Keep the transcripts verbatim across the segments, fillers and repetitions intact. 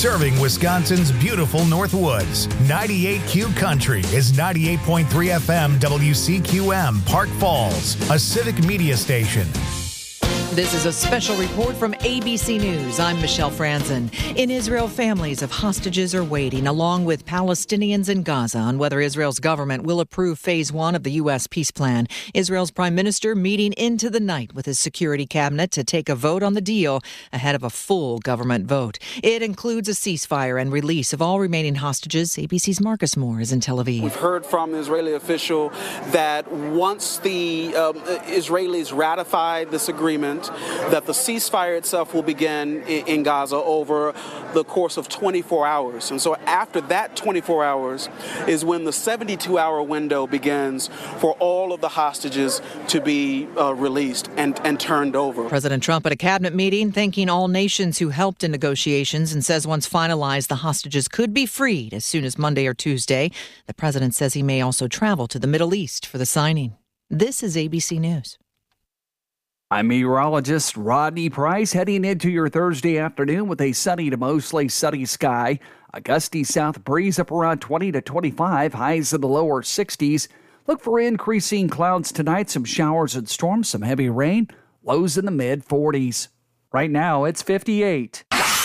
serving Wisconsin's beautiful Northwoods. ninety-eight Q Country is ninety-eight point three F M W C Q M, Park Falls, a civic media station. This is a special report from A B C News. I'm Michelle Franzen. In Israel, families of hostages are waiting, along with Palestinians in Gaza, on whether Israel's government will approve phase one of the U S peace plan. Israel's prime minister meeting into the night with his security cabinet to take a vote on the deal ahead of a full government vote. It includes a ceasefire and release of all remaining hostages. A B C's Marcus Moore is in Tel Aviv. We've heard from an Israeli official that once the um, Israelis ratify this agreement, that the ceasefire itself will begin in, in Gaza over the course of twenty-four hours. And so after that twenty-four hours is when the seventy-two hour window begins for all of the hostages to be uh, released and, and turned over. President Trump at a cabinet meeting thanking all nations who helped in negotiations and says once finalized, the hostages could be freed as soon as Monday or Tuesday. The president says he may also travel to the Middle East for the signing. This is A B C News. I'm meteorologist Rodney Price, heading into your Thursday afternoon with a sunny to mostly sunny sky. A gusty south breeze up around twenty to twenty-five, highs in the lower sixties. Look for increasing clouds tonight, some showers and storms, some heavy rain, lows in the mid forties. Right now, it's fifty-eight.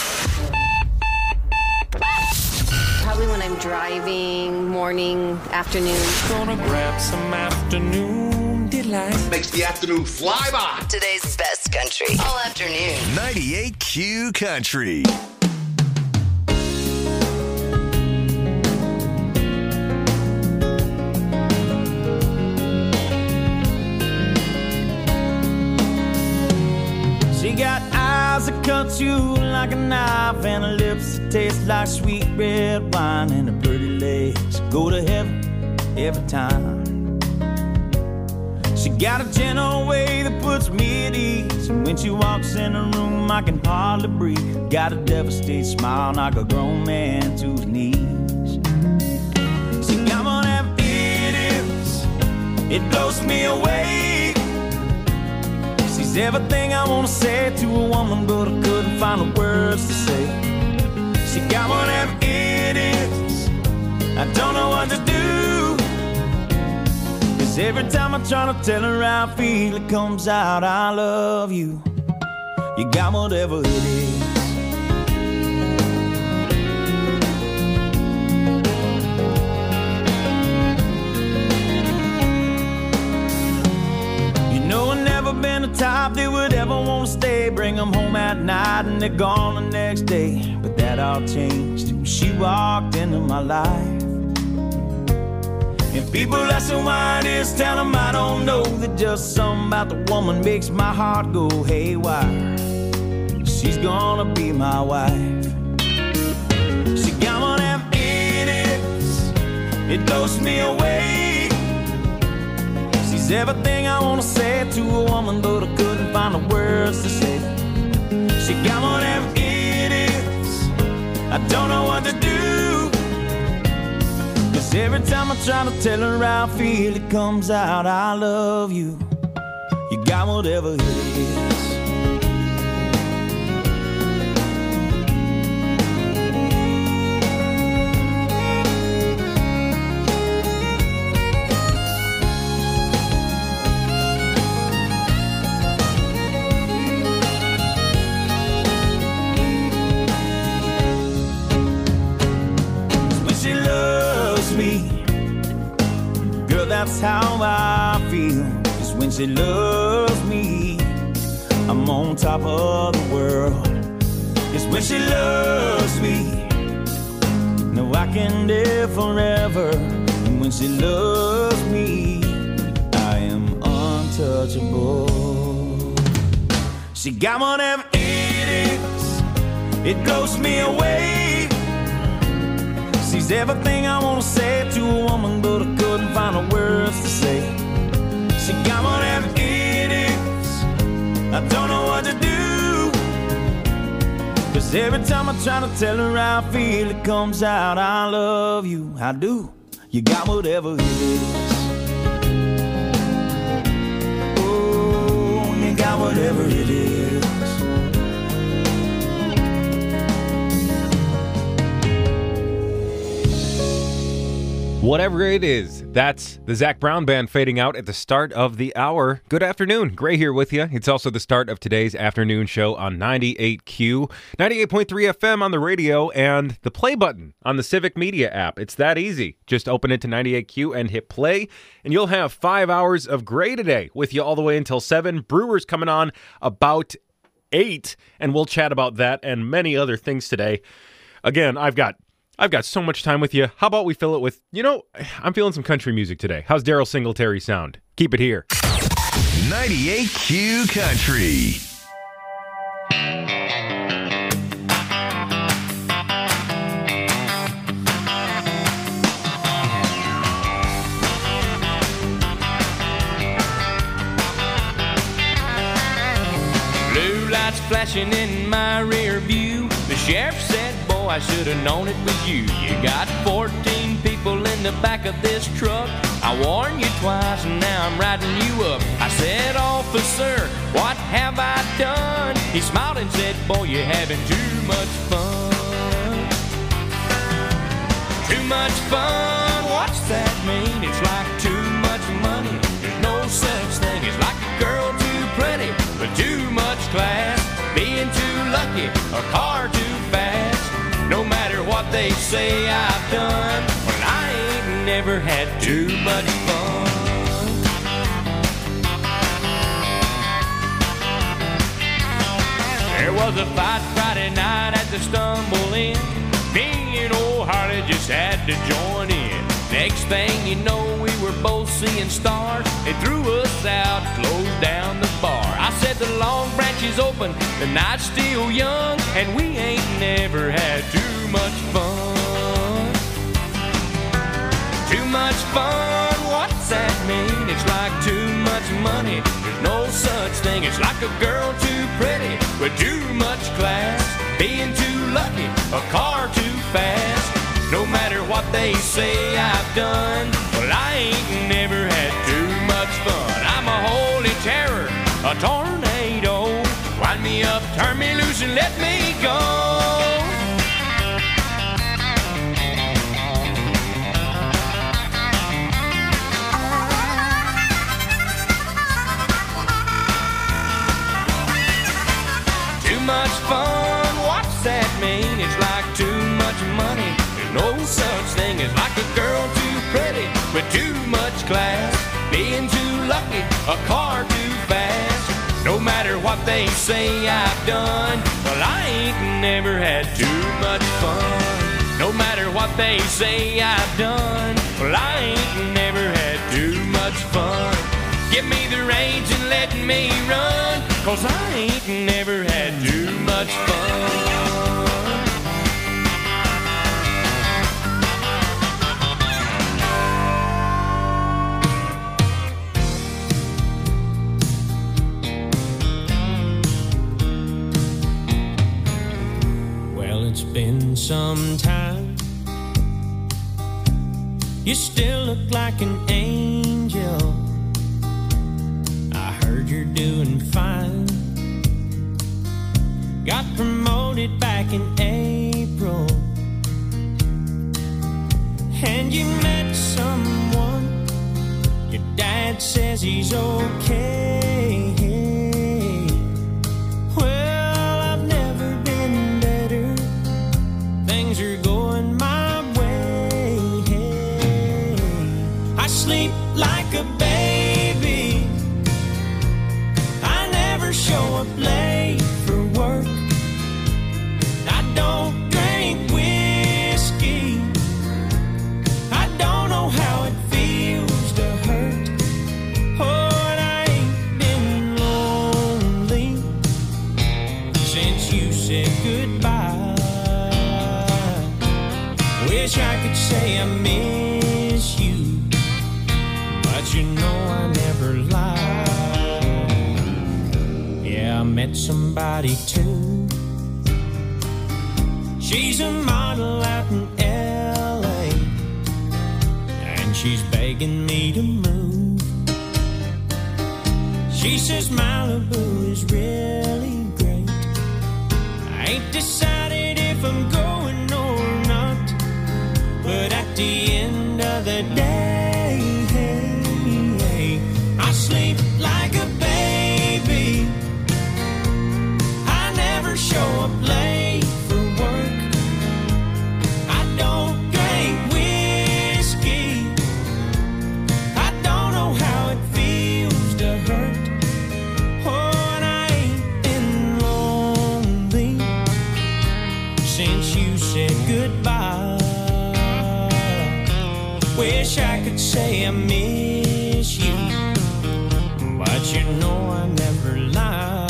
Probably when I'm driving, morning, afternoon. Gonna grab some afternoon. Makes the afternoon fly by. Today's best country all afternoon. ninety-eight Q Country. She got eyes that cut you like a knife and her lips that taste like sweet red wine and her pretty legs go to heaven every time. She got a gentle way that puts me at ease, and when she walks in the room I can hardly breathe. Got a devastated smile, knock a grown man to his knees. She got one of them idiots, it blows me away. She's everything I want to say to a woman, but I couldn't find the words to say. She got one of them idiots, I don't know what to do. Every time I try to tell her how I feel, it comes out, I love you. You got whatever it is. You know I've never been the type that would ever want to stay. Bring them home at night and they're gone the next day. But that all changed when she walked into my life. If people ask me why it is, tell them I don't know. That just something about the woman makes my heart go haywire. She's gonna be my wife. She got one of them idiots, it blows me away. She's everything I wanna say to a woman, but I couldn't find the words to say. She got one of them idiots, I don't know what to do. Every time I try to tell her how I feel, it comes out, I love you. You got whatever it is. That's how I feel, is when she loves me, I'm on top of the world. It's when she loves me, no, I can live forever. And when she loves me, I am untouchable. She got one of them idiots, it blows me away. She's everything I want to say to a woman, but I couldn't find the words to say. She got one of them idiots, I don't know what to do. Cause every time I try to tell her how I feel, it comes out, I love you, I do. You got whatever it is. Oh, you got whatever it is. Whatever it is, that's the Zac Brown Band fading out at the start of the hour. Good afternoon. Gray here with you. It's also the start of today's afternoon show on ninety-eight Q, ninety-eight point three F M on the radio, and the play button on the Civic Media app. It's that easy. Just open it to ninety-eight Q and hit play, and you'll have five hours of Gray today with you all the way until seven. Brewers coming on about eight, and we'll chat about that and many other things today. Again, I've got I've got so much time with you. How about we fill it with, you know, I'm feeling some country music today. How's Daryl Singletary sound? Keep it here. ninety-eight Q Country. Blue lights flashing in my rear view. The sheriff said, boy, I should have known it was you. You got fourteen people in the back of this truck. I warned you twice and now I'm riding you up. I said, officer, what have I done? He smiled and said, boy, you're having too much fun. Too much fun, what's that mean? It's like too much money. There's no such thing. It's like a girl too pretty, but too much class. Being too lucky, a car too fast. No matter what they say I've done, well, I ain't never had too much fun. There was a fight Friday night at the Stumble Inn. Me and old Harley just had to join in. Next thing you know, we were both seeing stars. They threw us out, closed down the bar. I said the Long Branch is open, the night's still young, and we ain't never had too much fun. Too much fun, what's that mean? It's like too much money. There's no such thing. It's like a girl too pretty with too much class. Being too lucky, a car too fast. No matter what they say I've done, well, I ain't never had too much fun. I'm a holy terror, a tornado. Wind me up, turn me loose, and let me go. Too much fun, what's that mean? It's like too much money. No such thing as like a girl too pretty with too much class. Being too lucky, a car too fast. No matter what they say I've done, well, I ain't never had too much fun. No matter what they say I've done, well, I ain't never had too much fun. Give me the reins and let me run, 'cause I ain't never had too much fun. It's been some time. You still look like an angel. I heard you're doing fine. Got promoted back in April, and you met someone. Your dad says he's okay. Well, I've never been better. Things are going my way. I sleep like a baby. I never show up late for work. I don't drink whiskey. I don't know how it feels to hurt. Oh, and I ain't been lonely since you said goodbye. Wish I could say I miss you, but you know I never lie. Yeah, I met somebody too. She's a model out in L A, and she's begging me to move. She says Malibu is really great. I ain't decided if I'm going or not, but at the end of the say I miss you, but you know I never lie.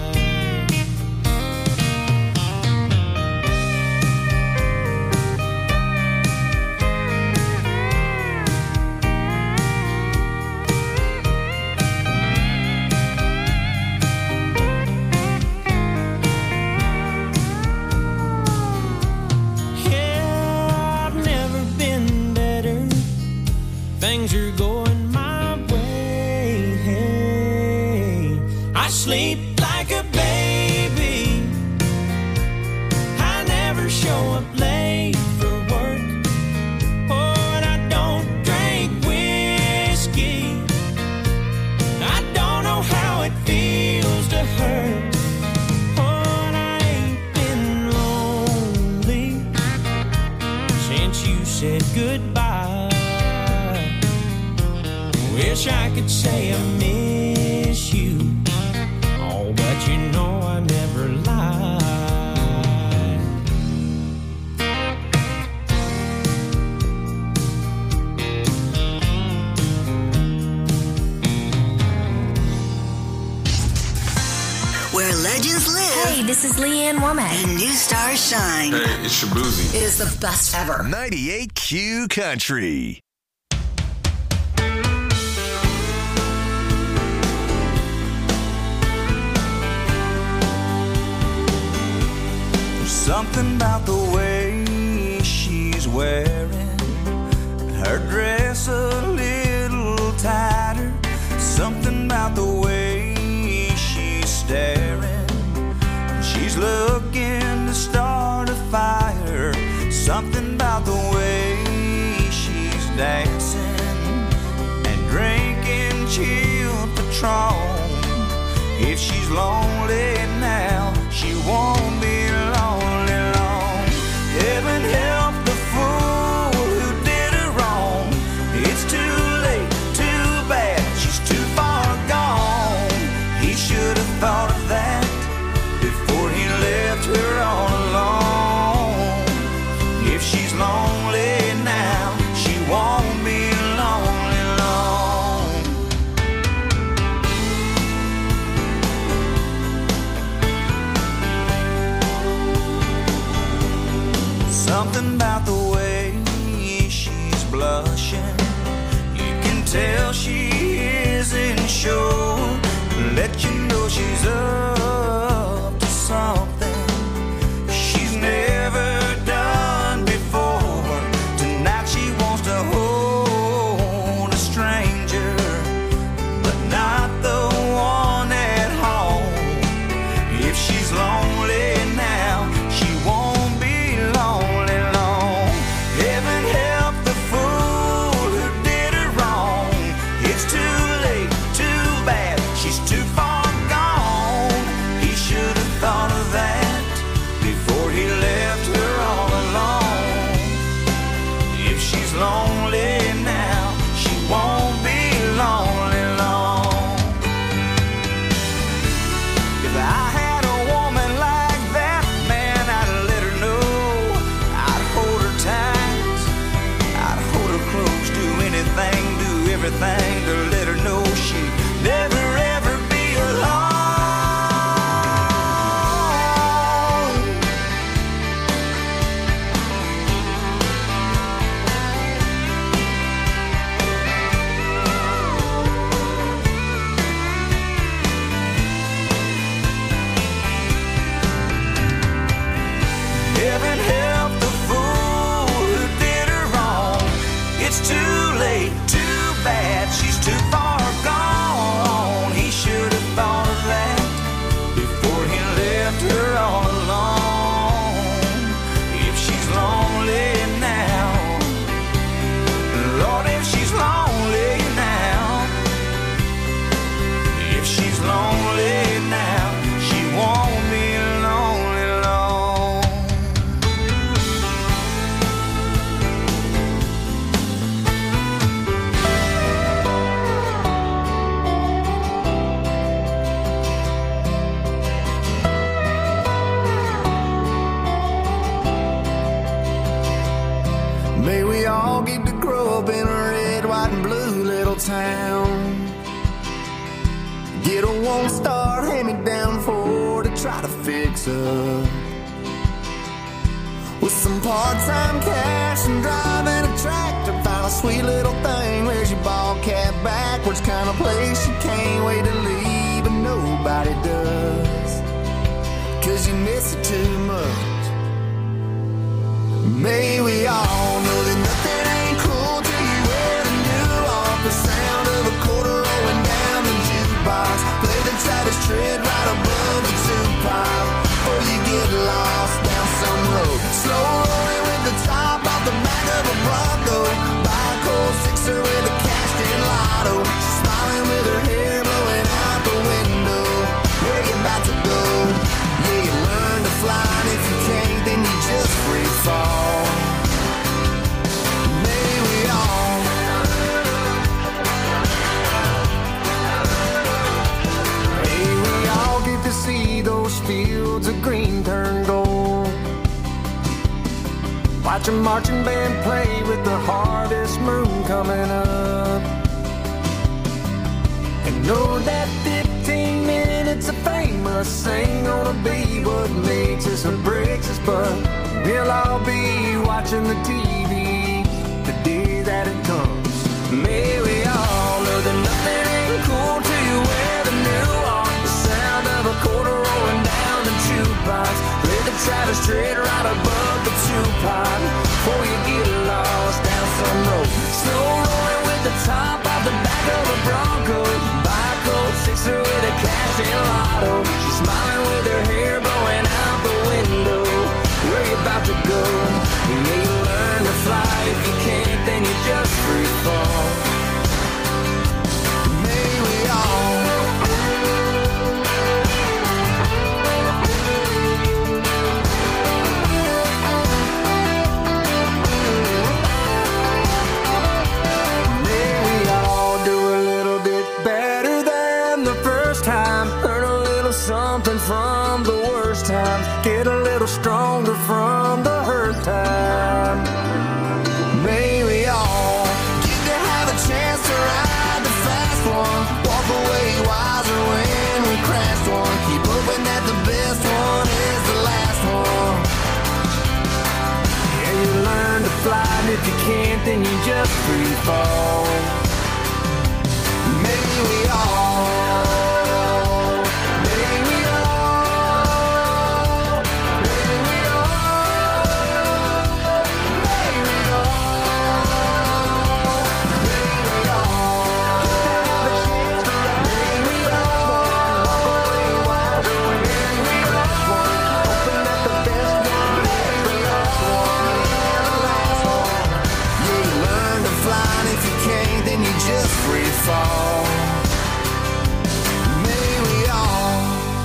Things are going my way. Hey, I sleep like a baby. I never show up late for work. Oh, and I don't drink whiskey. I don't know how it feels to hurt. Oh, and I ain't been lonely since you said goodbye. Wish I could say I miss you, oh, but you know I never lie. Where legends live. Hey, this is Leanne Womack. And new stars shine. Hey, it's Shabuzi. It is the best ever. ninety-eight Q Country. Something about the way she's wearing her dress a little tighter. Something about the way she's staring. She's looking to start a fire. Something about the way she's dancing and drinking chilled Patron. If she's lonely now, she won't be lonely long. Heaven help the fool who did her wrong. It's too late, too bad, she's too far gone. He should have thought of that before he left her all alone. If she's lonely now, she won't be lonely long. Something about the way she's blushing, you can tell she isn't sure. Let you know she's up to something she's never done before. Tonight she wants to hold a stranger, but not the one at home. If she's lonely now, she won't be lonely long. Heaven help the fool who did her wrong. It's too late, too bad, she's too far gone. He should have thought of that before he left her all alone. If she's lonely now, she won't be lonely long. If I had a woman like that, man, I'd let her know. I'd hold her tight, I'd hold her close, do anything, do everything to let her know she'd never ever be alone. Heaven help the fool who did her wrong. It's too late, too bad, she's too far gone. He should have thought of that before he left her all alone. If she's lonely now, Lord, if she's lonely now, if she's lonely now, she won't be lonely long. May we all get to grow up in a red, white, and town. Get a one-star hand-me-down Ford to try to fix up. With some part-time cash and driving a tractor, find a sweet little thing. Where's your ball cap backwards? Kind of place you can't wait to leave, but nobody does, 'cause you miss it too much. May we all know that nothing ain't cool till you wear the new off. The sound of a quarter rolling down the jukebox. Play the tightest tread right above the two-pile, or you get lost down some road. Slow rolling with the top off the back of a Bronco. Buy a cold sixer with a cashed-in lotto. She's smiling with her hair blowing out the window. Where you about to go? Yeah, you learn to fly, and if you can't, then you just free fall. May we all, may we all get to see those fields of green turn gold. Watch a marching band play with the harvest moon coming up. And know that fifteen minutes of fame us ain't gonna be what makes us or breaks us, but we'll all be watching the T V the day that it comes. May we all know that nothing ain't cool till you wear the new on. The sound of a quarter rolling down the jukebox. Play the tightest tread right above the two-pot, before you get lost down some road. Slow rolling with the top off the back of a Bronco. Buy a cold sixer with a cash-in lotto. She's smiling with her hair blowing out the window. Where you about to go? You may learn to fly. If you can't, then you just free fall. May we all, something from the worst times, get a little stronger from the hurt time. May we all get to have a chance to ride the fast one, walk away wiser when we crashed one, keep hoping that the best one is the last one. Yeah, you learn to fly, and if you can't, then you just free fall. May we all, fall. May we all.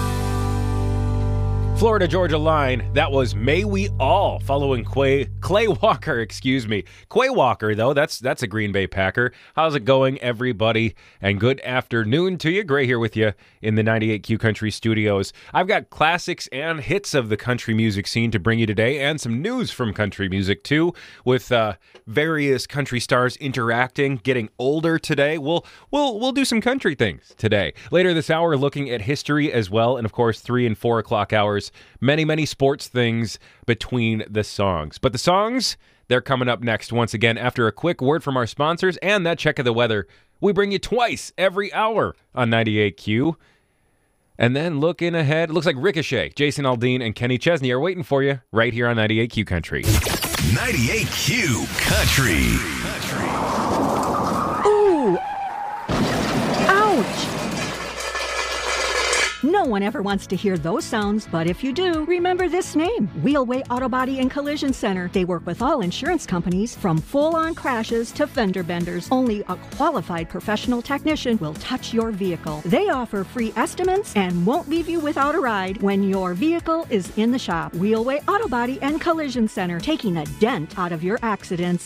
Florida Georgia line. That was May We All, following Quay, Clay Walker, excuse me. Quay Walker, though, that's that's a Green Bay Packer. How's it going, everybody? And good afternoon to you. Gray here with you in the ninety-eight Q Country studios. I've got classics and hits of the country music scene to bring you today, and some news from country music, too, with uh, various country stars interacting, getting older today. We'll, we'll, we'll do some country things today. Later this hour, looking at history as well, and of course, three and four o'clock hours, many, many sports things between the songs. But the songs, they're coming up next once again after a quick word from our sponsors and that check of the weather we bring you twice every hour on ninety-eight Q. And then looking ahead, it looks like Ricochet, Jason Aldean, and Kenny Chesney are waiting for you right here on ninety-eight Q Country. ninety-eight Q Country. Ooh! Ouch! No one ever wants to hear those sounds, but if you do, remember this name, Wheelway Auto Body and Collision Center. They work with all insurance companies, from full-on crashes to fender benders. Only a qualified professional technician will touch your vehicle. They offer free estimates and won't leave you without a ride when your vehicle is in the shop. Wheelway Auto Body and Collision Center, taking a dent out of your accidents.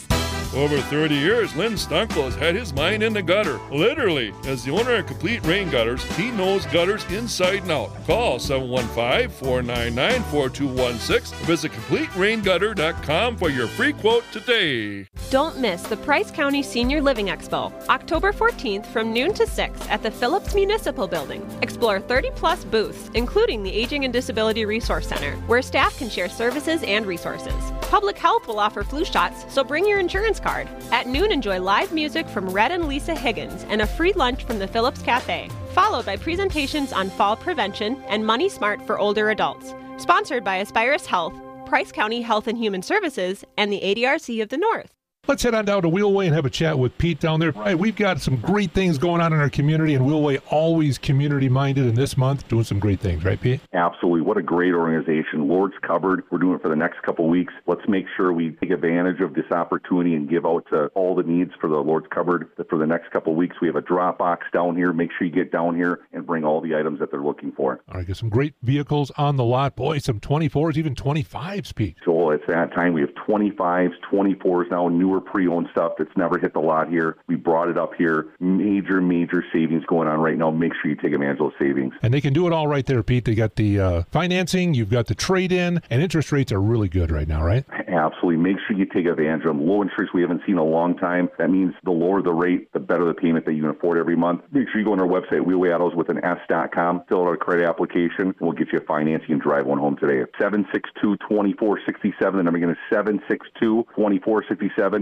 over thirty years, Lynn Stunkel has had his mind in the gutter. Literally, as the owner of Complete Rain Gutters, he knows gutters inside and out. Call seven one five, four nine nine, four two one six. Visit complete rain gutter dot com for your free quote today. Don't miss the Price County Senior Living Expo, October fourteenth from noon to six at the Phillips Municipal Building. Explore thirty plus booths, including the Aging and Disability Resource Center, where staff can share services and resources. Public Health will offer flu shots, so bring your insurance card. At noon, enjoy live music from Red and Lisa Higgins and a free lunch from the Phillips Cafe, followed by presentations on fall prevention and Money Smart for older adults. Sponsored by Aspirus Health, Price County Health and Human Services, and the A D R C of the North. Let's head on down to Wheelway and have a chat with Pete down there. Right, we've got some great things going on in our community, and Wheelway always community-minded, and this month doing some great things, right, Pete? Absolutely. What a great organization. Lord's Cupboard, we're doing it for the next couple of weeks. Let's make sure we take advantage of this opportunity and give out to all the needs for the Lord's Cupboard. For the next couple of weeks, we have a drop box down here. Make sure you get down here and bring all the items that they're looking for. All right, got some great vehicles on the lot. Boy, some twenty-fours, even twenty-fives, Pete. So it's that time. We have twenty-fives, twenty-fours now, newer pre-owned stuff that's never hit the lot here. We brought it up here. Major, major savings going on right now. Make sure you take advantage of those savings. And they can do it all right there, Pete. They got the uh, financing, you've got the trade-in, and interest rates are really good right now, right? Absolutely. Make sure you take advantage of them. Low interest we haven't seen in a long time. That means the lower the rate, the better the payment that you can afford every month. Make sure you go on our website, Wheelway Autos with an S dot com, fill out a credit application, and we'll get you financing and drive one home today. seven six two, two four six seven. The number again is seven six two, two four six seven.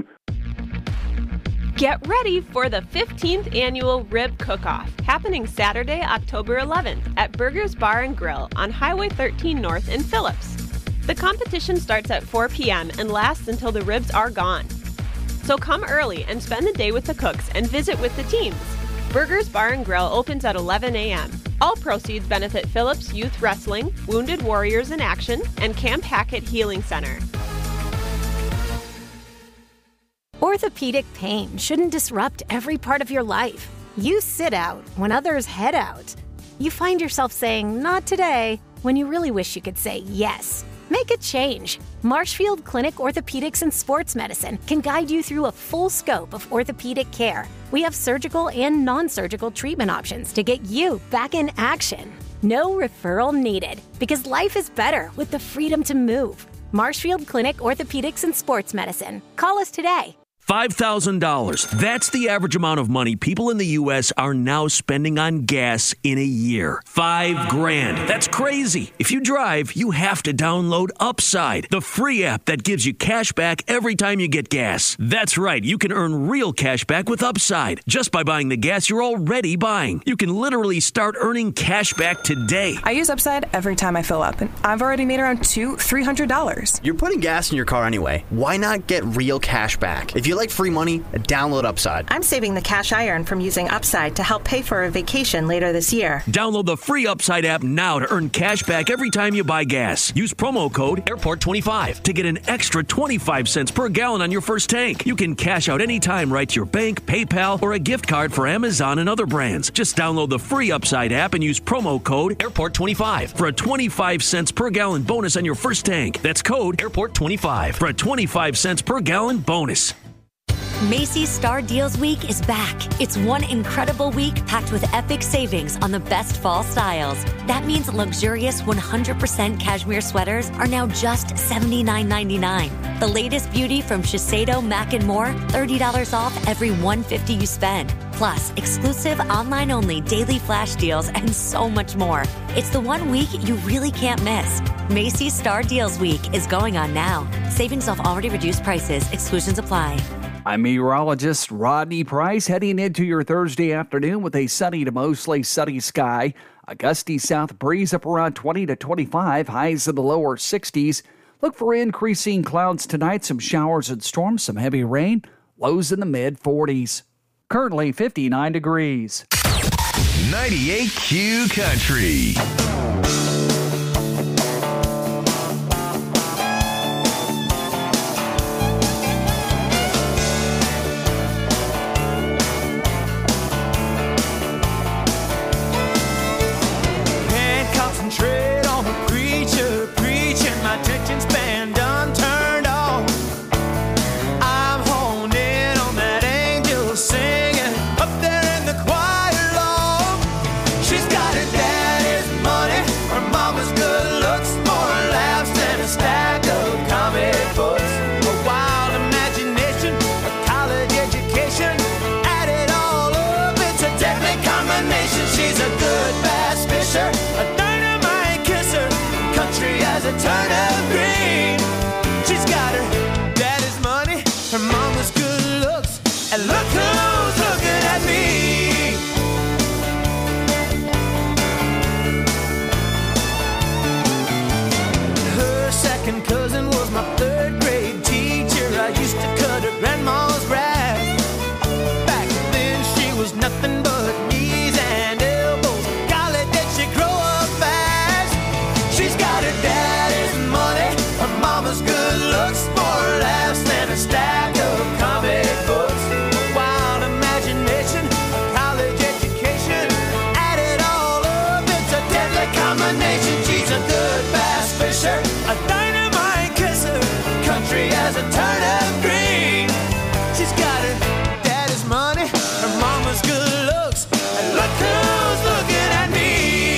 Get ready for the fifteenth Annual Rib Cook-Off, happening Saturday, October eleventh at Burgers Bar and Grill on Highway thirteen North in Phillips. The competition starts at four p.m. and lasts until the ribs are gone. So come early and spend the day with the cooks and visit with the teams. Burgers Bar and Grill opens at eleven a.m. All proceeds benefit Phillips Youth Wrestling, Wounded Warriors in Action, and Camp Hackett Healing Center. Orthopedic pain shouldn't disrupt every part of your life. You sit out when others head out. You find yourself saying, "not today," when you really wish you could say yes. Make a change. Marshfield Clinic Orthopedics and Sports Medicine can guide you through a full scope of orthopedic care. We have surgical and non-surgical treatment options to get you back in action. No referral needed, because life is better with the freedom to move. Marshfield Clinic Orthopedics and Sports Medicine. Call us today. five thousand dollars. That's the average amount of money people in the U S are now spending on gas in a year. Five grand. That's crazy. If you drive, you have to download Upside, the free app that gives you cash back every time you get gas. That's right. You can earn real cash back with Upside just by buying the gas you're already buying. You can literally start earning cash back today. I use Upside every time I fill up, and I've already made around two, three hundred dollars. You're putting gas in your car anyway. Why not get real cash back? If you like free money, download Upside. I'm saving the cash I earn from using Upside to help pay for a vacation later this year. Download the free Upside app now to earn cash back every time you buy gas. Use promo code airport twenty-five to get an extra twenty-five cents per gallon on your first tank. You can cash out anytime right to your bank, PayPal, or a gift card for Amazon and other brands. Just download the free Upside app and use promo code airport twenty-five for a twenty-five cents per gallon bonus on your first tank. That's code airport twenty-five for a twenty-five cents per gallon bonus. Macy's Star Deals Week is back. It's one incredible week packed with epic savings on the best fall styles. That means luxurious one hundred percent cashmere sweaters are now just seventy-nine ninety-nine. The latest beauty from Shiseido, Mac and More, thirty dollars off every one hundred fifty dollars you spend. Plus, exclusive online-only daily flash deals and so much more. It's the one week you really can't miss. Macy's Star Deals Week is going on now. Savings off already reduced prices. Exclusions apply. I'm meteorologist Rodney Price, heading into your Thursday afternoon with a sunny to mostly sunny sky. A gusty south breeze up around twenty to twenty-five, highs in the lower sixties. Look for increasing clouds tonight, some showers and storms, some heavy rain, lows in the mid forties. Currently fifty-nine degrees. ninety-eight Q Country. Attention span done turned off. I'm honed in. turnip green. She's got her daddy's money, her mama's good looks, and look who's looking at me. Her second cousin was my third grade teacher. I used to cut her grandma's grass. Back then she was nothing but knees and elbows. Golly, did she grow up fast? She's got her daddy's money, her mama's good looks, more laughs than a stack of comic books. A wild imagination, a college education, add it all up, it's a deadly combination. She's a good bass fisher, a dynamite kisser, country as a turnip green. She's got her daddy's money, her mama's good looks, and look who's looking at me.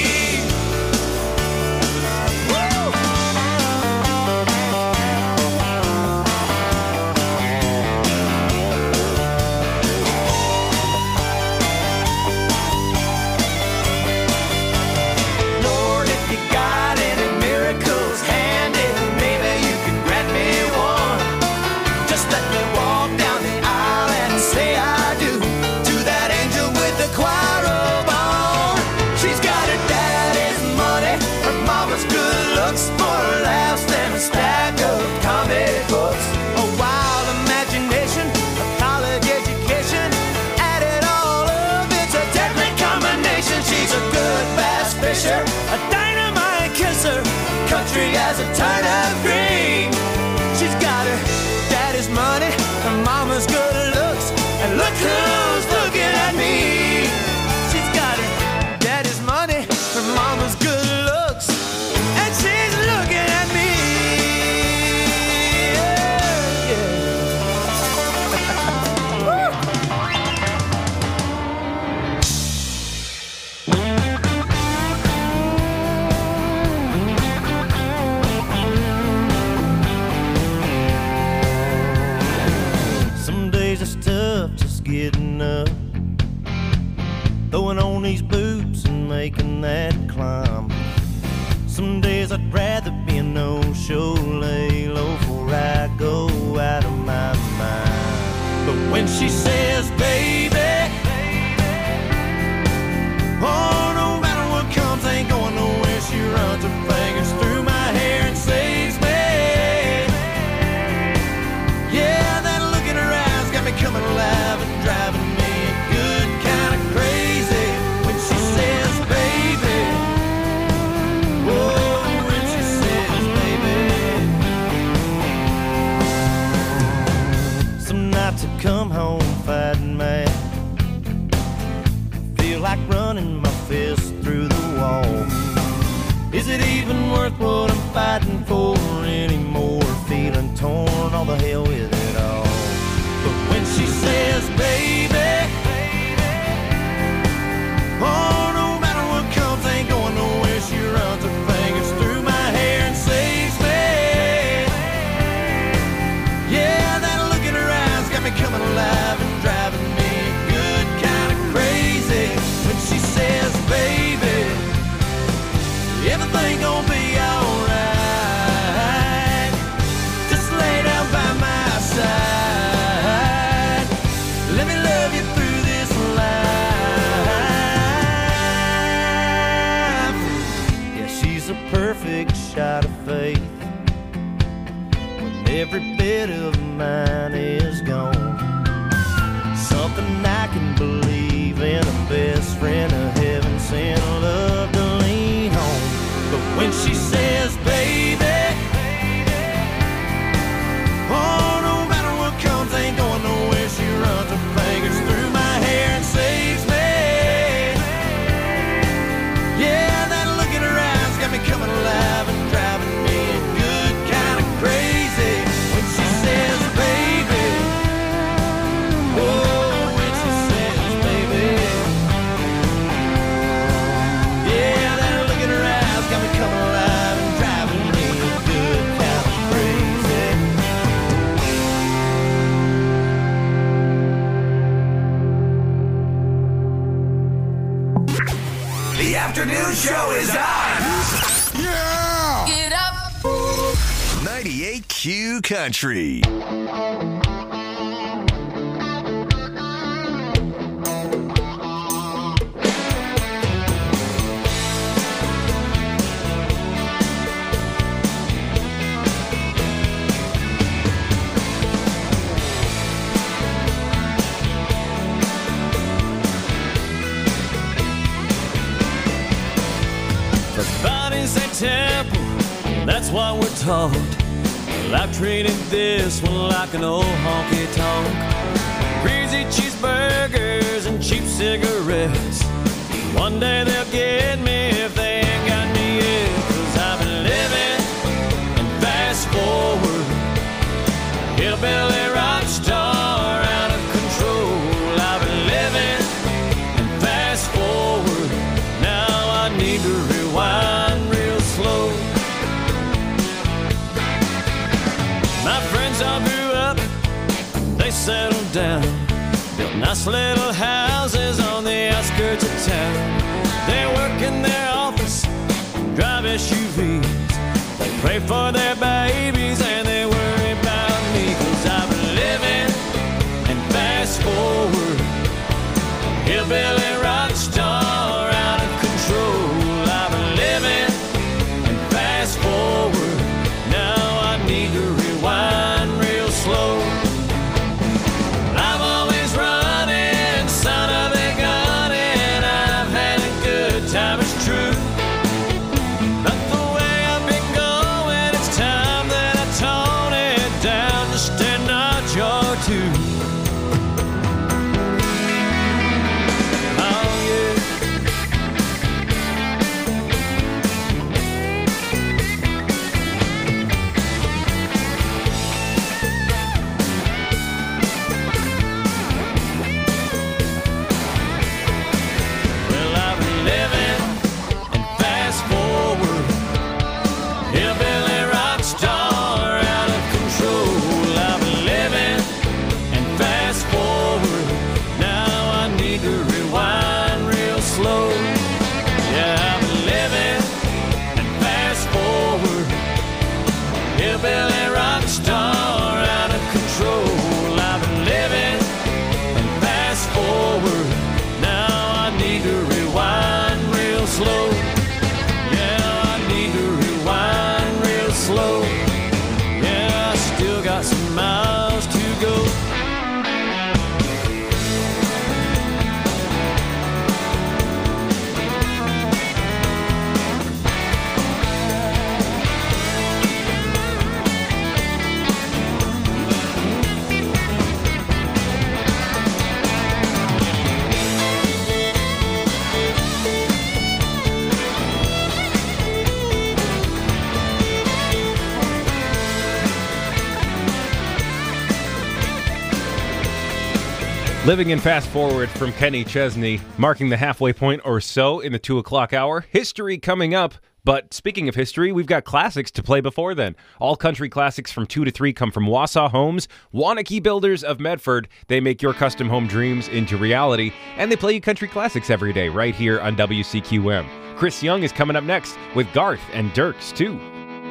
Lord, if you got any miracles handy, maybe you can grant me one. Just let me walk down the aisle and say I do to that angel with the choir robe on. She's got her daddy's money, her mama's good looks, more laughs than a stack of comic books. A wild imagination, a college education, add it all up, it's a deadly combination. She's a good bass fisher, a dynamite kisser, country as a turnip green. She's got her daddy's money, her mama's good looks, and look who's looking at me. She's got her daddy's money, her mama's good looks, and she's looking at me. Yeah, some days it's tough just getting up, throwing on these boots and making that climb. Some days I'd rather be a no-show, lay low before I go out of my mind. But when she says, baby, oh, no matter what comes, ain't going nowhere, she runs her fingers through my hair and saves me. Yeah, that look in her eyes got me coming alive and driving me a good kind of crazy. When she says, baby, oh, when she says, baby. Some nights I come home fighting mad, feel like running my fist through the wall. Is it even worth what I'm fighting for anymore? Feeling torn, all the hell with it all. But when she says, baby, oh, no matter what comes, ain't going nowhere, she runs her fingers through my hair and saves me. Yeah, that look in her eyes got me coming alive and driving me good kind of crazy. When she says, baby, everything gonna be alright, just lay down by my side, let me love you through this life. Yeah, she's a perfect shot of faith when every bit of mine is gone. Something I can believe in, a best friend of heaven sent, love to lean on. But when she says, baby, oh, no matter what comes, ain't going nowhere, she runs her fingers through my hair and saves me. Yeah, that look in her eyes got me coming alive and driving me good kind of crazy. When she says, baby, oh, when she says, baby, yeah, that look in her eyes got me coming alive and driving me good kind of The afternoon show is on. Yeah! Get up, ninety-eight Q Country. Body's a temple, that's what we're taught. Well, I've treated this one like an old honky tonk. Greasy cheeseburgers and cheap cigarettes. One day they'll get me if they ain't got me yet. Cause I've been living and fast forward. Hillbilly rock star out of control. I've been living and fast forward. Now I need to rewind real slow. My friends all grew up, they settled down, built nice little houses on the outskirts of town. They work in their office, drive S U Vs. They pray for their babies and they worry about me. Cause I've been living and fast forward. Hillbilly rock star out of control. I've been living and fast forward. Now I need to rewind real slow. I'm always running, son of a gun, and I've had a good time, it's true. But the way I've been going, it's time that I tone it down just a notch or two. Oh yeah. Well, I've been living and fast forward. Hillbilly rock star out of control. I've been living and fast forward. Now I need to rewind real slow. Yeah, I've been living and fast forward. Hillbilly rock star out of control. I've been living and fast forward. Now I need to rewind real slow. Yeah, I need to rewind real slow. Yeah, I still got some miles to go. Living in Fast Forward from Kenny Chesney, marking the halfway point or so in the two o'clock hour. History coming up. But speaking of history, we've got classics to play before then. All country classics from two to three come from Wausau Homes, Wanakee Builders of Medford. They make your custom home dreams into reality, and they play you country classics every day right here on W C Q M. Chris Young is coming up next with Garth and Dirks, too.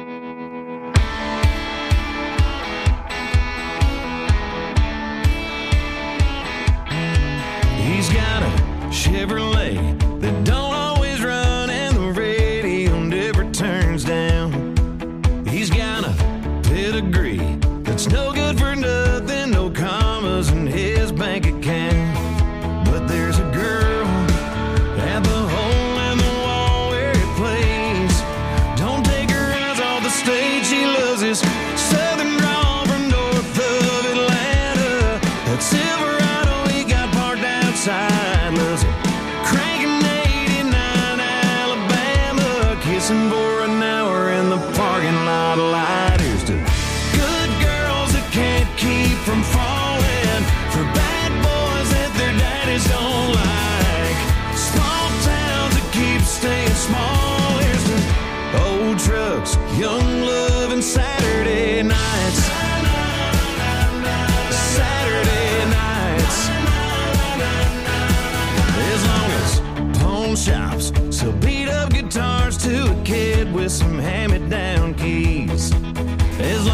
He's got a Chevrolet that don't always run, and the radio never turns down. He's got a pedigree that's no good for nothing, no commas in his bank account. But there's a girl at the hole in the wall where he plays. Don't take her eyes off the stage, she loves his southern drawl from north of Atlanta. That Silverado he got parked outside, loves it cranking eighty-nine Alabama, kissing for an hour in the parking lot light. Here's to good girls that can't keep from falling, for bad boys that their daddies don't like, small towns that keep staying small. Here's to old trucks, young love, and Saturday nights. Saturday nights. As long as pawn shops sell beat up guitars to a kid with some hand-me-down keys, as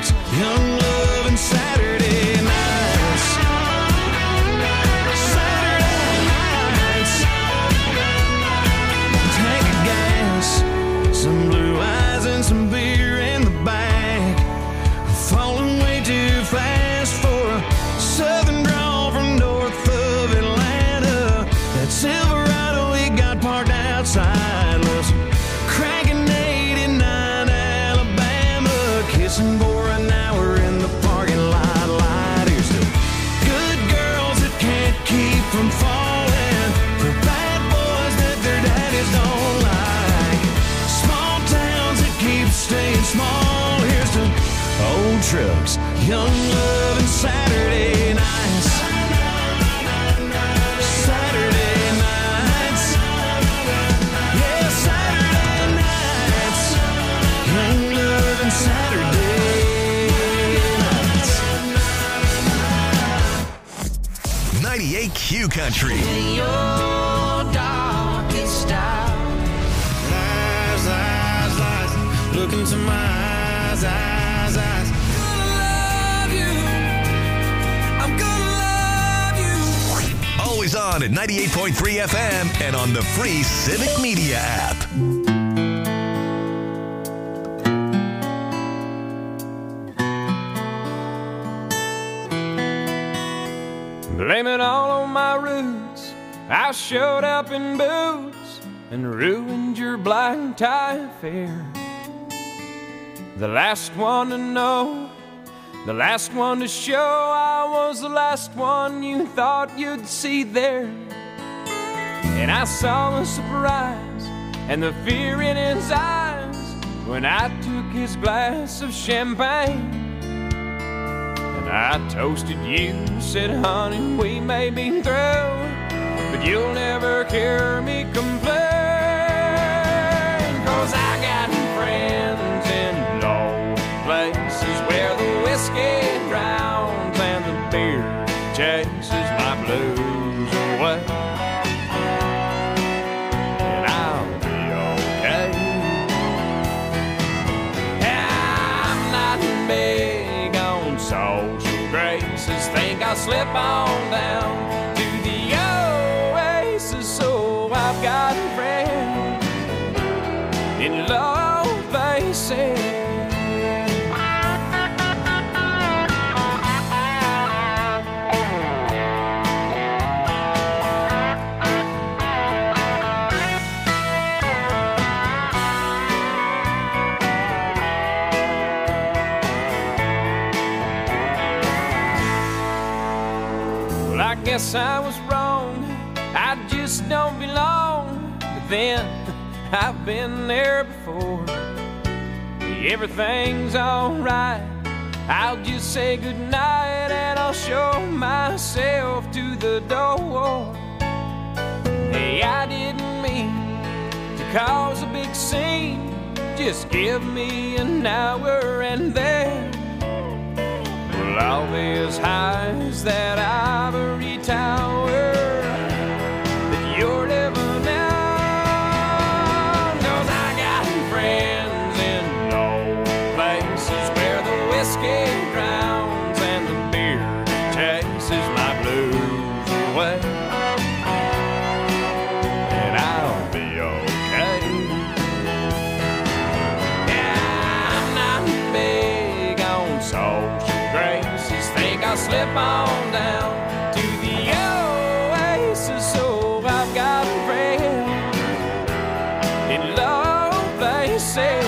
drugs, young love, and Saturday nights. Saturday nights. Tank of gas, some blue eyes and some beer in the back. Falling way too fast for a southern drawl from north of Atlanta. That Silverado we got parked outside was cranking eighty-nine Alabama, kissing for an hour in the parking lot. Light. Here's the good girls that can't keep from falling for bad boys that their daddies don't like. Small towns that keep staying small. Here's the old trucks, young love, and Saturday nights. Saturday nights. Yeah, Saturday nights. Young love and Saturday nights. ninety-eight Q Country. In your darkest hour. Lies, lies, lies. Look into my eyes, eyes, eyes. Always on at ninety-eight point three F M and on the free Civic Media app. Blame it all on my roots. I showed up in boots and ruined your black tie affair. The last one to know, the last one to show, I was the last one you thought you'd see there. And I saw the surprise and the fear in his eyes when I took his glass of champagne. And I toasted you, said, honey, we may be through, but you'll never hear me complain. 'Cause I got friends in low places where the whiskey drowns and the beer chases my blues away. And I'll be okay. I'm not big on social graces. Think I'll slip on down to the oasis. So I've got friends in low places. I guess I was wrong, I just don't belong. But then, I've been there before. Everything's alright, I'll just say goodnight and I'll show myself to the door. Hey, I didn't mean to cause a big scene. Just give me an hour and then well, I'll be as high as that ivory tower that you're living in. 'Cause I got friends in low places where the whiskey drowns and the beer chases my blues away. And I'll be okay. Yeah, I'm not big on social graces. Think I'll slip on down to the oasis. So I've got friends in low places.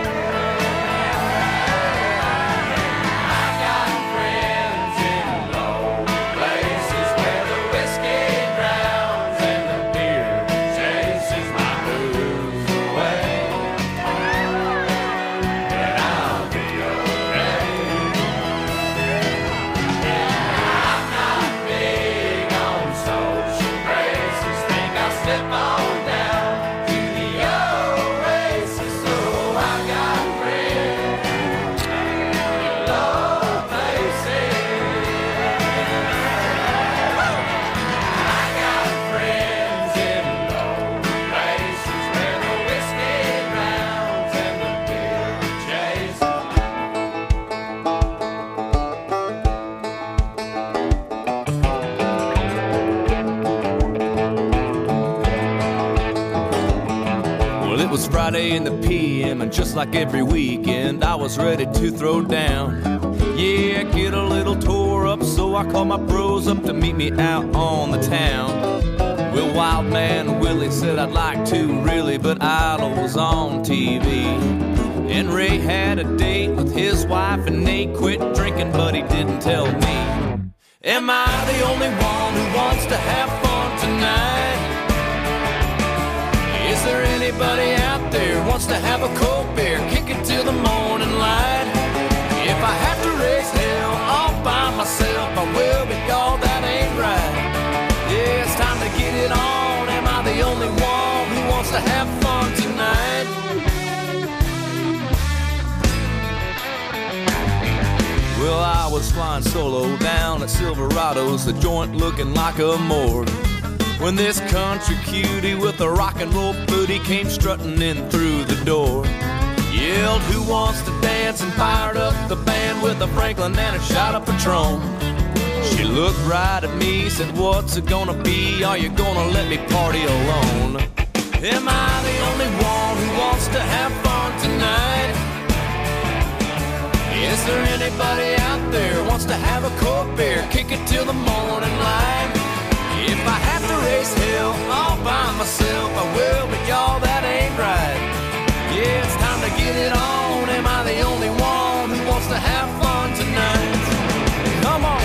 I've got friends in low places where the whiskey drowns and the beer chases my blues away. And I'll be okay. Friday in the P M, and just like every weekend, I was ready to throw down. Yeah, get a little tore up, so I called my bros up to meet me out on the town. Well, Wild Man Willie said I'd like to, really, but Idol was on T V. And Ray had a date with his wife, and Nate quit drinking, but he didn't tell me. Am I the only one who wants to have fun tonight? Is there anybody out there who wants to have a cold beer, kick it till the morning light? If I have to raise hell all by myself, I will, but y'all, that ain't right. Yeah, it's time to get it on. Am I the only one who wants to have fun tonight? Well, I was flying solo down at Silverado's, the joint looking like a morgue, when this country cutie with a rock and roll booty came strutting in through the door. Yelled, who wants to dance, and fired up the band with a Franklin and a shot of Patron. She looked right at me, said, what's it gonna be? Are you gonna let me party alone? Am I the only one who wants to have fun tonight? Is there anybody out there who wants to have a cold beer, kick it till the morning light? If I have to raise hell all by myself, I will, but y'all, that ain't right. Yeah, it's time to get it on. Am I the only one who wants to have fun tonight? Come on.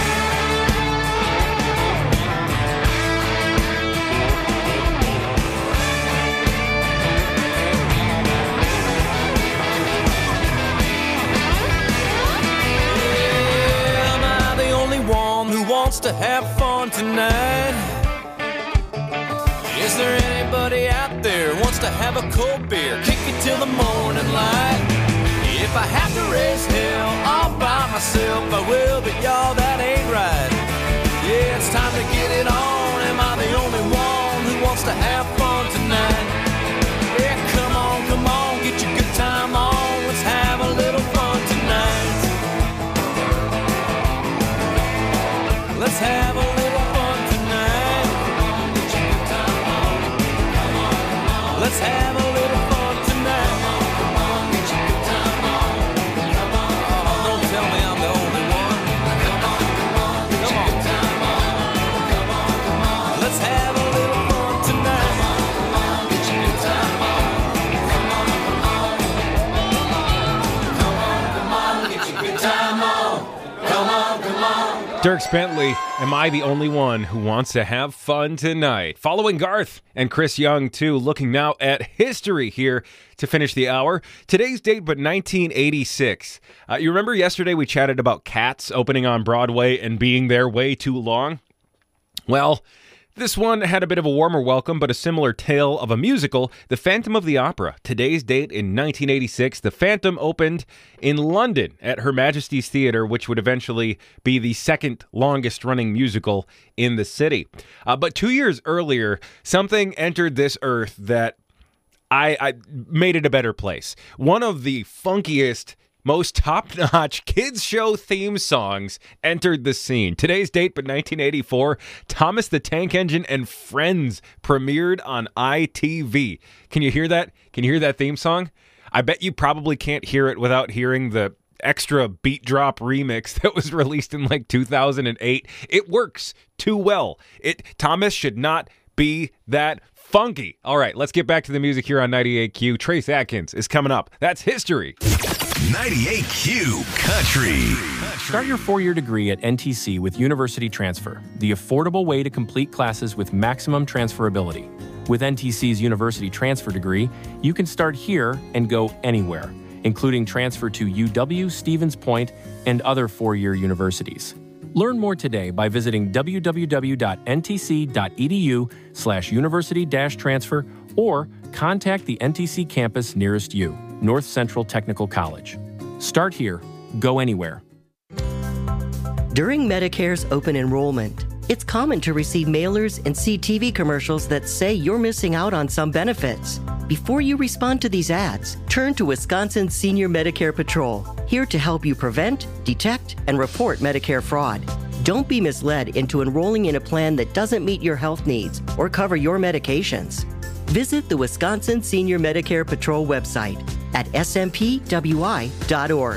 Yeah, am I the only one who wants to have fun tonight? Is there anybody out there who wants to have a cold beer, kick it till the morning light? If I have to raise hell all by myself, I will, but y'all, that ain't right. Yeah, it's time to get it on. Am I the only one who wants to have fun tonight? Yeah, come on, come on, get your good time on. Let's have a little fun tonight. Let's have a little fun tonight. Let's have a little fun tonight. Come on, get your good time on. Come on, come on. Don't tell me I'm the only one. Come on, come on, get your good time on. Come on, come on. Let's have a little fun tonight. Come on, get your good time on. Come on, come on. Come on, come on, get your good time on. Come on, come on. Dierks Bentley, am I the only one who wants to have fun tonight? Following Garth and Chris Young, too, looking now at history here to finish the hour. Today's date, but nineteen eighty-six. Uh, you remember yesterday we chatted about Cats opening on Broadway and being there way too long? Well, this one had a bit of a warmer welcome, but a similar tale of a musical, The Phantom of the Opera. Today's date in nineteen eighty-six, The Phantom opened in London at Her Majesty's Theatre, which would eventually be the second longest running musical in the city. Uh, but two years earlier, something entered this earth that I, I made it a better place. One of the funkiest, most top-notch kids show theme songs entered the scene. Today's date, but nineteen eighty-four, Thomas the Tank Engine and Friends premiered on I T V. Can you hear that? Can you hear that theme song? I bet you probably can't hear it without hearing the extra beat drop remix that was released in like two thousand eight. It works too well. It Thomas should not be that funky. All right, let's get back to the music here on ninety-eight Q. Trace Atkins is coming up. That's history. ninety-eight Q Country. Start your four-year degree at N T C with University Transfer, the affordable way to complete classes with maximum transferability. With N T C's University Transfer degree, you can start here and go anywhere, including transfer to U W, Stevens Point, and other four-year universities. Learn more today by visiting www.ntc.edu slash university-transfer or contact the N T C campus nearest you, North Central Technical College. Start here, go anywhere. During Medicare's open enrollment, it's common to receive mailers and see T V commercials that say you're missing out on some benefits. Before you respond to these ads, turn to Wisconsin Senior Medicare Patrol, here to help you prevent, detect, and report Medicare fraud. Don't be misled into enrolling in a plan that doesn't meet your health needs or cover your medications. Visit the Wisconsin Senior Medicare Patrol website at s m p w i dot org.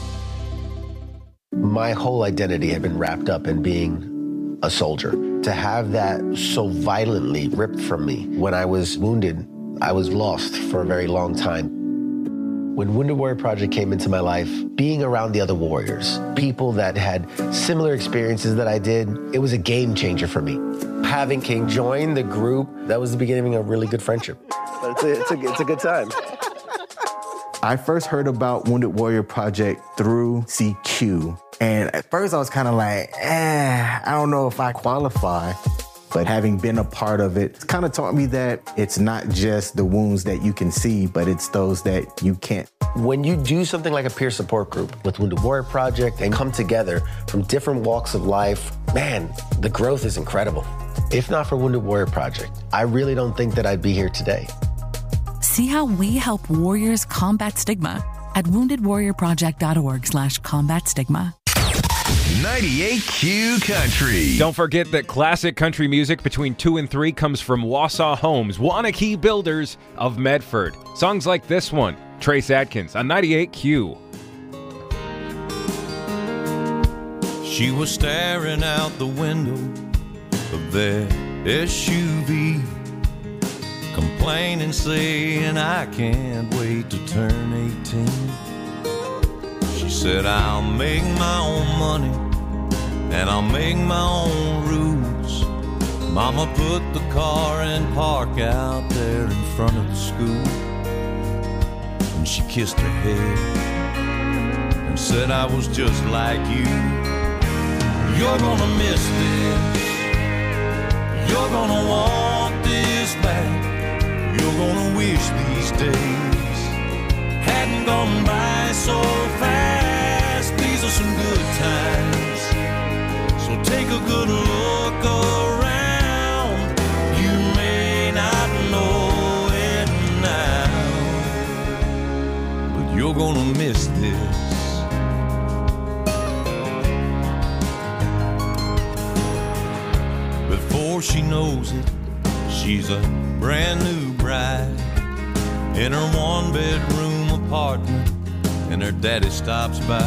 My whole identity had been wrapped up in being a soldier. To have that so violently ripped from me when I was wounded, I was lost for a very long time. When Wounded Warrior Project came into my life, being around the other warriors, people that had similar experiences that I did, it was a game changer for me. Having King join the group, that was the beginning of a really good friendship. But it's a, it's a, it's a good time. I first heard about Wounded Warrior Project through C Q. And at first I was kind of like, eh, I don't know if I qualify. But having been a part of it, it's kind of taught me that it's not just the wounds that you can see, but it's those that you can't. When you do something like a peer support group with Wounded Warrior Project and come together from different walks of life, man, the growth is incredible. If not for Wounded Warrior Project, I really don't think that I'd be here today. See how we help warriors combat stigma at wounded warrior project dot org slash combat stigma. ninety-eight Q Country. Don't forget that classic country music between two and three comes from Wausau Homes, Wanakee Builders of Medford. Songs like this one, Trace Adkins on ninety-eight Q. She was staring out the window of their S U V, complaining, saying, I can't wait to turn eighteen. She said, I'll make my own money and I'll make my own rules. Mama put the car in park out there in front of the school, and she kissed her head and said, I was just like you. You're gonna miss this, you're gonna want this back, you're gonna wish these days hadn't gone by so fast. These are some good times, so take a good look around. You may not know it now, but you're gonna miss this. Before she knows it, she's a brand new bride in her one-bedroom apartment, and her daddy stops by.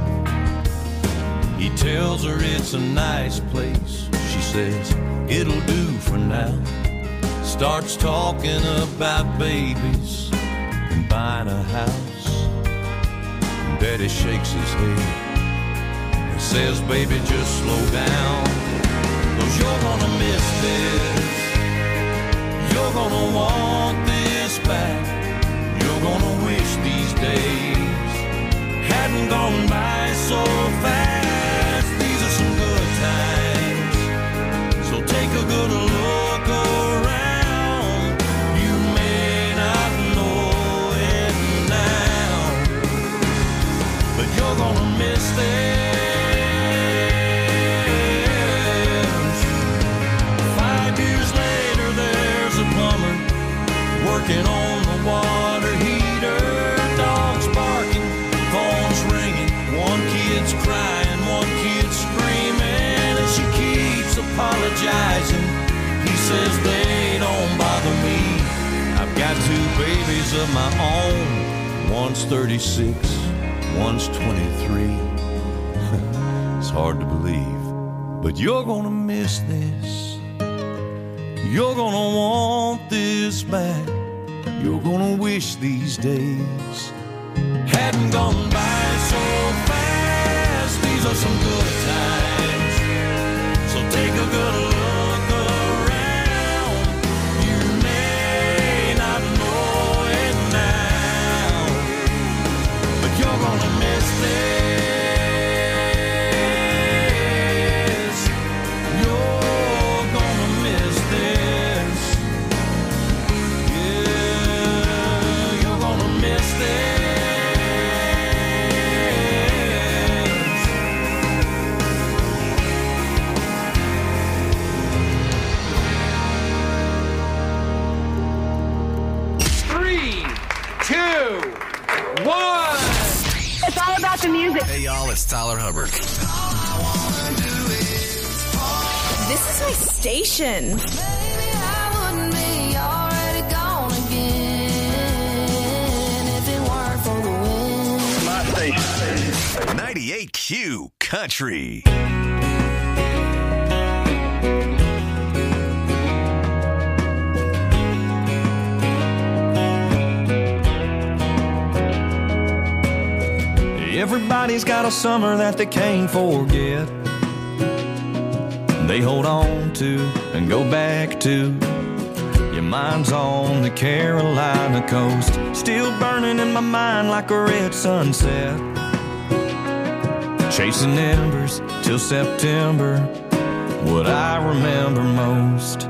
He tells her it's a nice place. She says, it'll do for now. Starts talking about babies and buying a house. And daddy shakes his head and says, baby, just slow down, 'cause you're gonna miss this. You're gonna want this back. You're gonna wish these days hadn't gone by so fast. These are some good times, so take a good look around. You may not know it now, but you're gonna miss this. Five years later, there's a plumber working on the water heater. Dogs barking, phones ringing, one kid's crying, one kid's screaming, and she keeps apologizing. He says they don't bother me. I've got two babies of my own. One's thirty-six, one's twenty-three. It's hard to believe, but you're gonna miss this. You're gonna want this back. You're gonna wish these days hadn't gone by so fast. These are some good times, so take a good look around. You may not know it now, but you're gonna miss this. You're gonna miss this. Yeah, you're gonna miss this. Three, two, one. It's all about the music. Hey, y'all, it's Tyler Hubbard. This is my station. Maybe I wouldn't be already gone. Q Country. Everybody's got a summer that they can't forget. They hold on to and go back to. Your mind's on the Carolina coast, still burning in my mind like a red sunset. Chasing embers till September, what I remember most.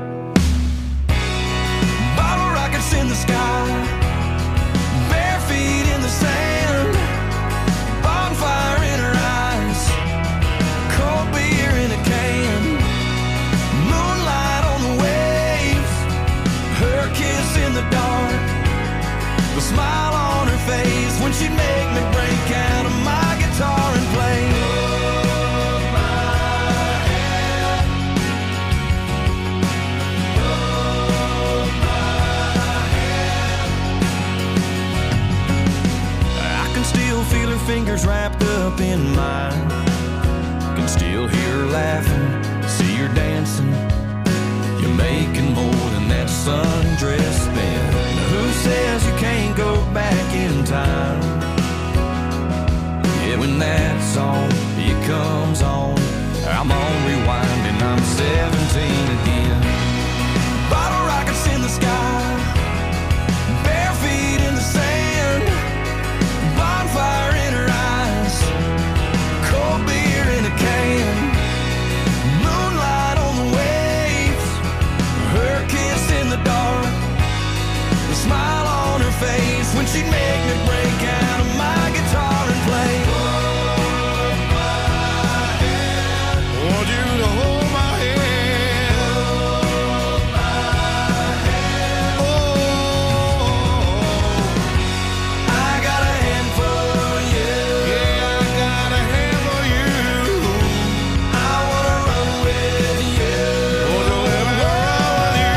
Bottle rockets in the sky, bare feet in the sand, bonfire in her eyes, cold beer in a can, moonlight on the waves, her kiss in the dark, the smile on her face when she'd make me break out of my guitar and play. Hold my hand, hold my hand. I can still feel her fingers wrapped up in mine, can still hear her laughing, see her dancing. You're making more than that sundress spin. Who says you can't go back in time? Yeah, when that song, it comes on, I'm on rewind and I'm seventeen again. Bottle rockets in the sky, bare feet in the sand, bonfire in her eyes, cold beer in a can, moonlight on the waves, her kiss in the dark, the smile on her face when she'd make me break out of my guitar and play. Hold my hand, want you to hold my hand, hold my hand. Oh, I got a hand for you. Yeah, I got a hand for you. I wanna run with you. Wanna let me run with you.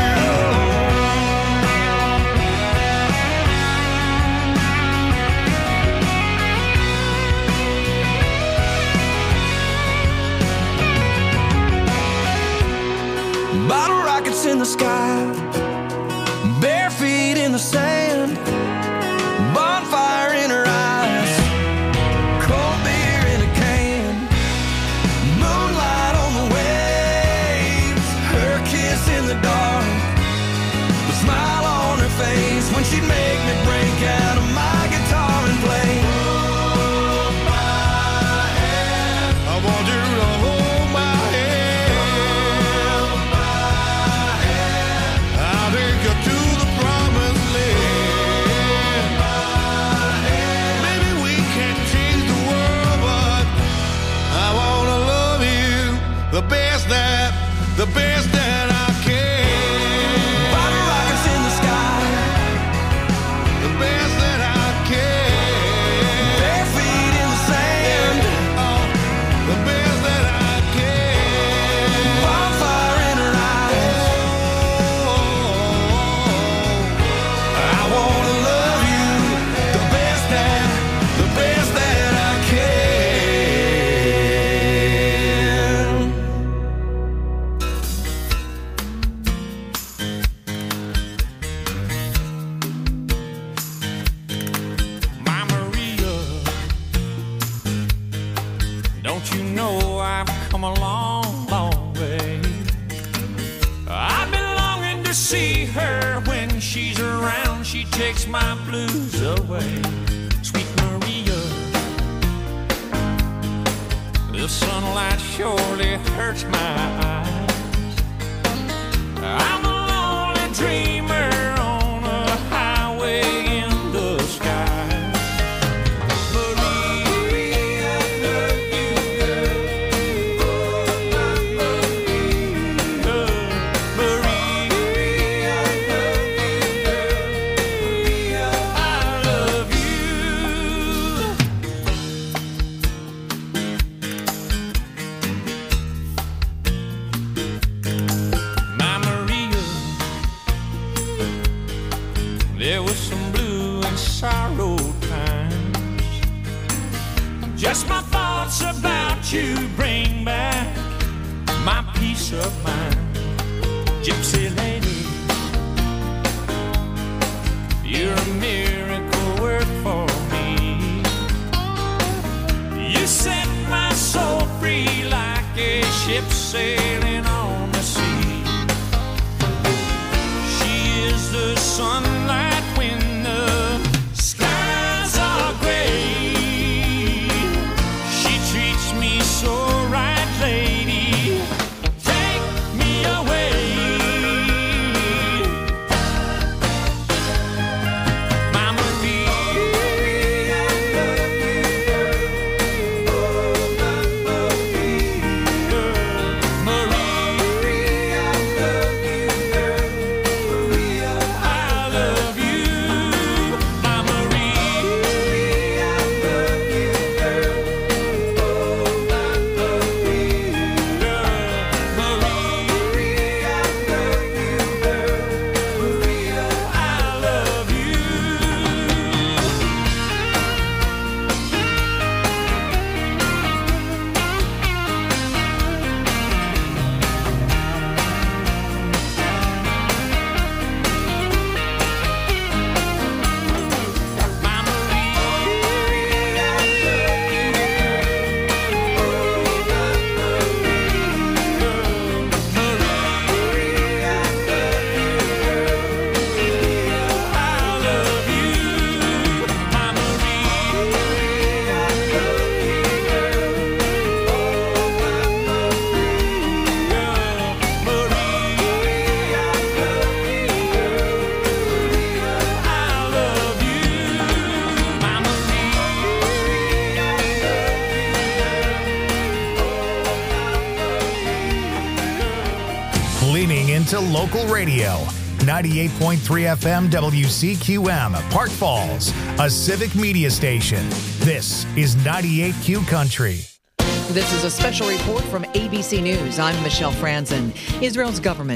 Bottle rockets in the sky, bare feet in the sand, bonfire in her eyes, cold beer in a can, moonlight on the waves, her kiss in the dark, the smile on her face when she'd make me break out of my guitar and play. Hold my hand, I want you to hold my hand, hold my hand. I'll take you to the promised land. Maybe we can't change the world, but I wanna love you the best that, the best that I can. Bottle rockets in the sky, the best that I can. Bare feet in the sand, oh, the best that I can. Bonfire in her eyes, oh, I wanna love you the best that, the best that I can. My Maria, don't you know I've come a long, long way? I've been longing to see her. When she's around, she takes my blues away. Sweet Maria, the sunlight surely hurts my eyes. I'm a lonely dreamer on a highway in the sky. Maria, I love you, girl. Maria, I love you, girl. I love you. My Maria, bring back my peace of mind. Gypsy lady, you're a miracle work for me. You set my soul free like a ship sailing on the sea. She is the sunlight when the skies are gray. She treats me so right, lady. Take me away. To local radio, ninety-eight point three F M W C Q M, Park Falls, a civic media station. This is ninety-eight Q Country. This is a special report from A B C News. I'm Michelle Franzen. Israel's government